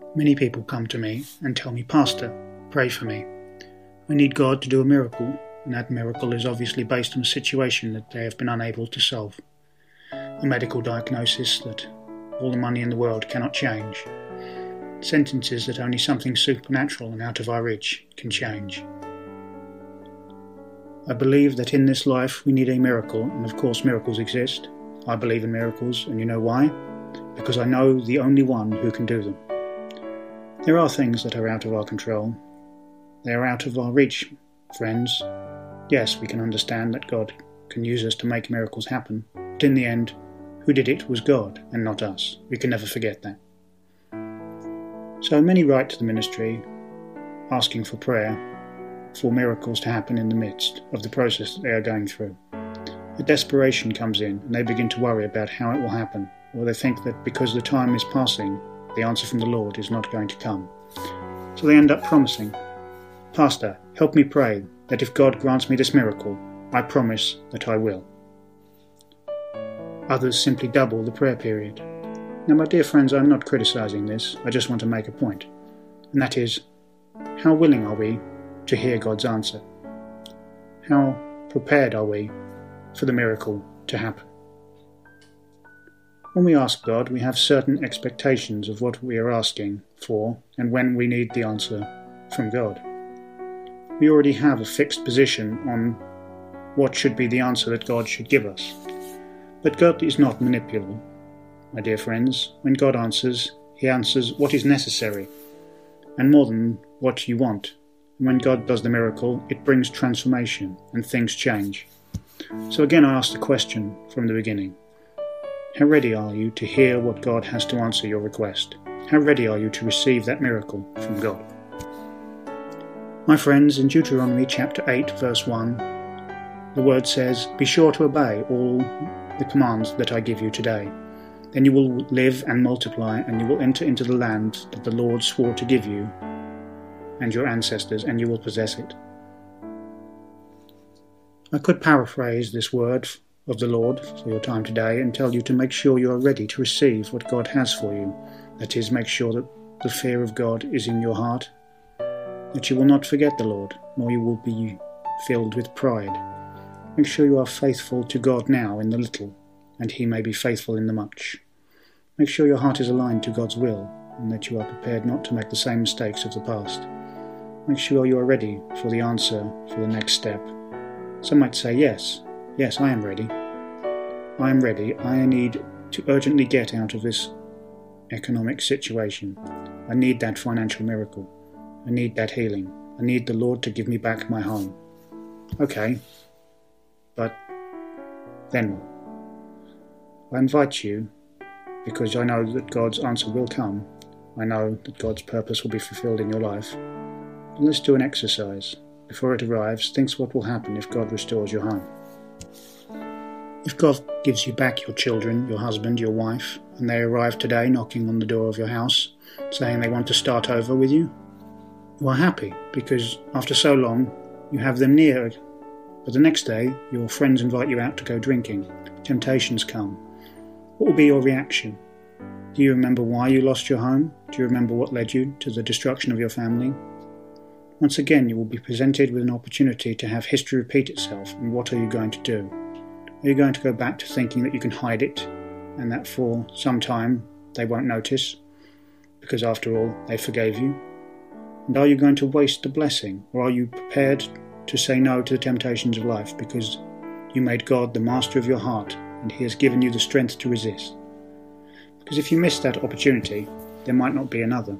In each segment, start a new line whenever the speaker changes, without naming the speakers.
Many people come to me and tell me, "Pastor, pray for me. I need God to do a miracle," and that miracle is obviously based on a situation that they have been unable to solve. A medical diagnosis that all the money in the world cannot change. Sentences that only something supernatural and out of our reach can change. I believe that in this life we need a miracle, and of course miracles exist. I believe in miracles, and you know why? Because I know the only one who can do them. There are things that are out of our control. They are out of our reach, friends. Yes, we can understand that God can use us to make miracles happen, but in the end, who did it was God and not us. We can never forget that. So many write to the ministry asking for prayer for miracles to happen in the midst of the process that they are going through. A desperation comes in and they begin to worry about how it will happen, or they think that because the time is passing, the answer from the Lord is not going to come. So they end up promising, "Pastor, help me pray that if God grants me this miracle, I promise that I will." Others simply double the prayer period. Now, my dear friends, I'm not criticising this, I just want to make a point, and that is, how willing are we to hear God's answer? How prepared are we for the miracle to happen? When we ask God, we have certain expectations of what we are asking for and when we need the answer from God. We already have a fixed position on what should be the answer that God should give us. But God is not manipulable, my dear friends. When God answers, He answers what is necessary, and more than what you want. And when God does the miracle, it brings transformation and things change. So again, I ask the question from the beginning. How ready are you to hear what God has to answer your request? How ready are you to receive that miracle from God? My friends, in Deuteronomy chapter 8, verse 1, the word says, "Be sure to obey all the commands that I give you today. Then you will live and multiply, and you will enter into the land that the Lord swore to give you and your ancestors, and you will possess it." I could paraphrase this word of the Lord for your time today and tell you to make sure you are ready to receive what God has for you. That is, make sure that the fear of God is in your heart, that you will not forget the Lord, nor you will be filled with pride. Make sure you are faithful to God now in the little, and He may be faithful in the much. Make sure your heart is aligned to God's will, and that you are prepared not to make the same mistakes of the past. Make sure you are ready for the answer for the next step. Some might say, yes, I am ready. I am ready. I need to urgently get out of this economic situation. I need that financial miracle. I need that healing. I need the Lord to give me back my home. Okay, but then what? I invite you, because I know that God's answer will come. I know that God's purpose will be fulfilled in your life. But let's do an exercise. Before it arrives, think what will happen if God restores your home. If God gives you back your children, your husband, your wife, and they arrive today knocking on the door of your house, saying they want to start over with you, you are happy because after so long you have them near. But the next day your friends invite you out to go drinking. Temptations come. What will be your reaction? Do you remember why you lost your home? Do you remember what led you to the destruction of your family? Once again you will be presented with an opportunity to have history repeat itself, and what are you going to do? Are you going to go back to thinking that you can hide it and that for some time they won't notice because after all they forgave you? And are you going to waste the blessing, or are you prepared to say no to the temptations of life because you made God the master of your heart and He has given you the strength to resist? Because if you miss that opportunity, there might not be another.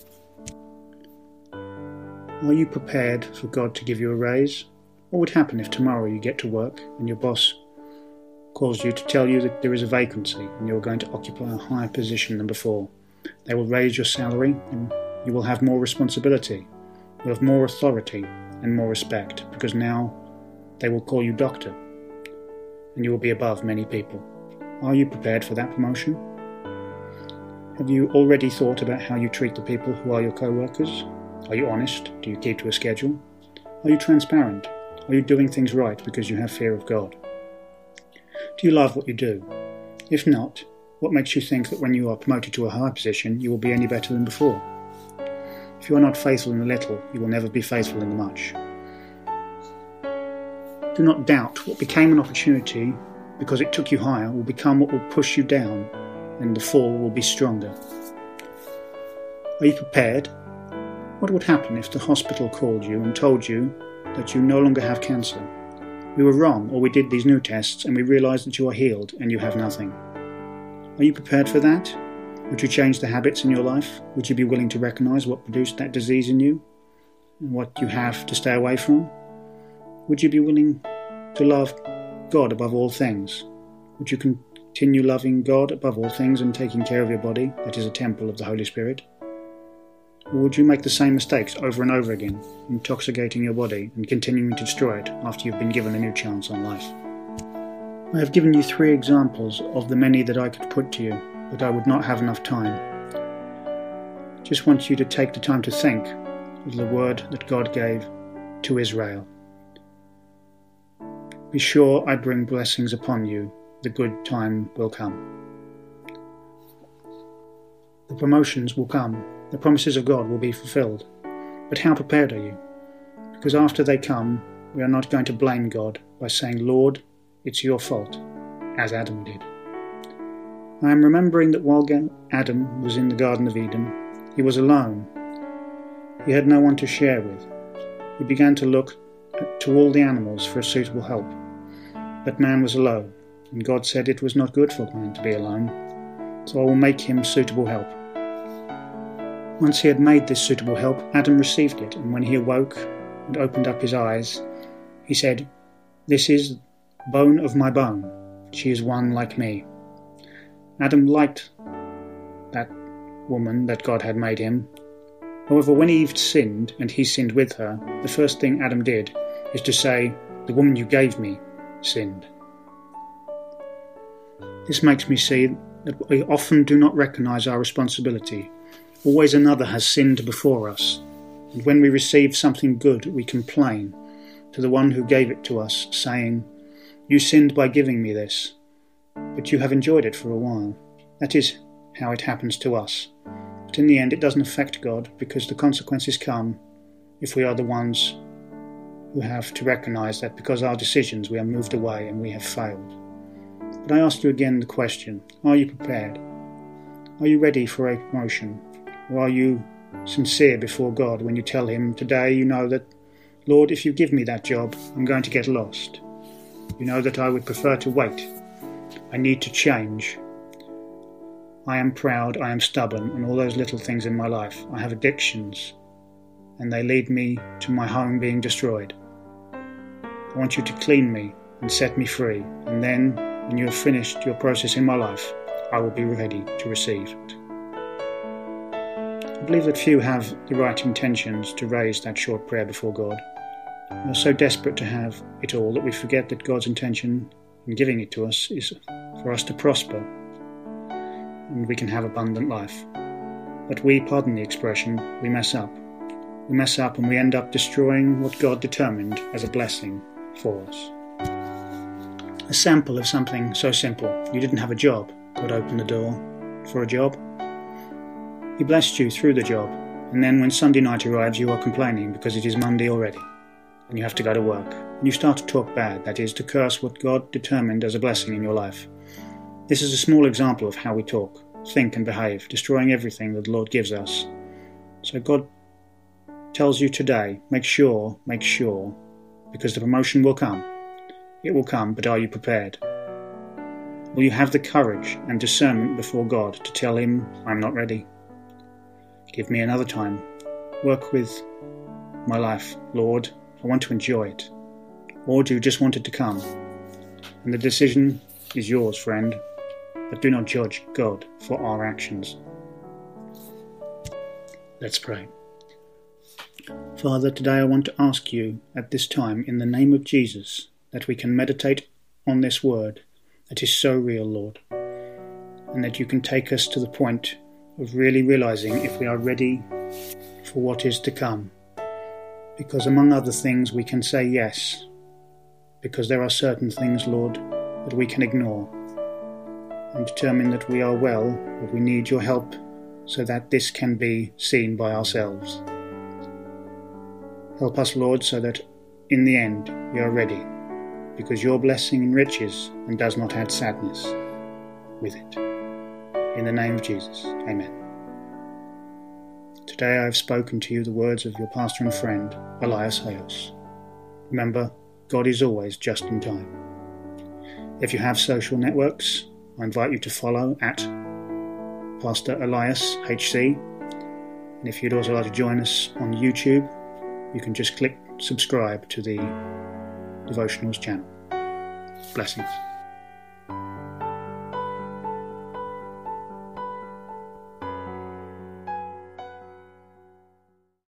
Are you prepared for God to give you a raise? What would happen if tomorrow you get to work and your boss calls you to tell you that there is a vacancy and you're going to occupy a higher position than before? They will raise your salary and you will have more responsibility, you'll have more authority and more respect, because now they will call you doctor and you will be above many people. Are you prepared for that promotion? Have you already thought about how you treat the people who are your co-workers? Are you honest? Do you keep to a schedule? Are you transparent? Are you doing things right because you have fear of God? Do you love what you do? If not, what makes you think that when you are promoted to a higher position, you will be any better than before? If you are not faithful in the little, you will never be faithful in the much. Do not doubt what became an opportunity because it took you higher will become what will push you down, and the fall will be stronger. Are you prepared? What would happen if the hospital called you and told you that you no longer have cancer? We were wrong, or we did these new tests and we realised that you are healed and you have nothing. Are you prepared for that? Would you change the habits in your life? Would you be willing to recognise what produced that disease in you and what you have to stay away from? Would you be willing to love God above all things? Would you continue loving God above all things and taking care of your body, that is a temple of the Holy Spirit? Or would you make the same mistakes over and over again, intoxicating your body and continuing to destroy it after you've been given a new chance on life? I have given you 3 examples of the many that I could put to you, but I would not have enough time. Just want you to take the time to think of the word that God gave to Israel. Be sure I bring blessings upon you, the good time will come. The promotions will come, the promises of God will be fulfilled. But how prepared are you? Because after they come, we are not going to blame God by saying, Lord, it's your fault, as Adam did. I am remembering that while Adam was in the Garden of Eden, he was alone. He had no one to share with. He began to look to all the animals for a suitable help. But man was alone, and God said it was not good for man to be alone, so I will make him suitable help. Once he had made this suitable help, Adam received it, and when he awoke and opened up his eyes, he said, This is bone of my bone, she is one like me. Adam liked that woman that God had made him. However, when Eve sinned, and he sinned with her, the first thing Adam did is to say, The woman you gave me sinned. This makes me see that we often do not recognise our responsibility. Always another has sinned before us, and when we receive something good, we complain to the one who gave it to us, saying, You sinned by giving me this, but you have enjoyed it for a while. That is how it happens to us. But in the end, it doesn't affect God, because the consequences come if we are the ones who have to recognise that because of our decisions we are moved away and we have failed. But I ask you again the question, are you prepared? Are you ready for a promotion? Or are you sincere before God when you tell him today you know that, Lord, if you give me that job, I'm going to get lost. You know that I would prefer to wait. I need to change. I am proud, I am stubborn, and all those little things in my life. I have addictions, and they lead me to my home being destroyed. I want you to clean me and set me free, and then, when you have finished your process in my life, I will be ready to receive it. I believe that few have the right intentions to raise that short prayer before God. We are so desperate to have it all that we forget that God's intention in giving it to us is for us to prosper, and we can have abundant life. But we, pardon the expression, we mess up. We mess up and we end up destroying what God determined as a blessing for us. A sample of something so simple. You didn't have a job. God opened the door for a job. He blessed you through the job, and then when Sunday night arrives you are complaining because it is Monday already, and you have to go to work. And you start to talk bad, that is, to curse what God determined as a blessing in your life. This is a small example of how we talk, think and behave, destroying everything that the Lord gives us. So God tells you today, make sure, because the promotion will come. It will come, but are you prepared? Will you have the courage and discernment before God to tell him, I'm not ready? Give me another time. Work with my life, Lord. I want to enjoy it. Or do you just want it to come? And the decision is yours, friend. But do not judge God for our actions. Let's pray. Father, today I want to ask you at this time, in the name of Jesus, that we can meditate on this word that is so real, Lord, and that you can take us to the point of really realizing if we are ready for what is to come. Because among other things we can say yes, because there are certain things, Lord, that we can ignore, and determine that we are well, but we need your help so that this can be seen by ourselves. Help us, Lord, so that in the end we are ready, because your blessing enriches and does not add sadness with it. In the name of Jesus, amen. Today I have spoken to you the words of your pastor and friend, Elias Hayos. Remember, God is always just in time. If you have social networks, I invite you to follow at Pastor Elias HC. And if you'd also like to join us on YouTube, you can just click subscribe to the Devotionals channel. Blessings.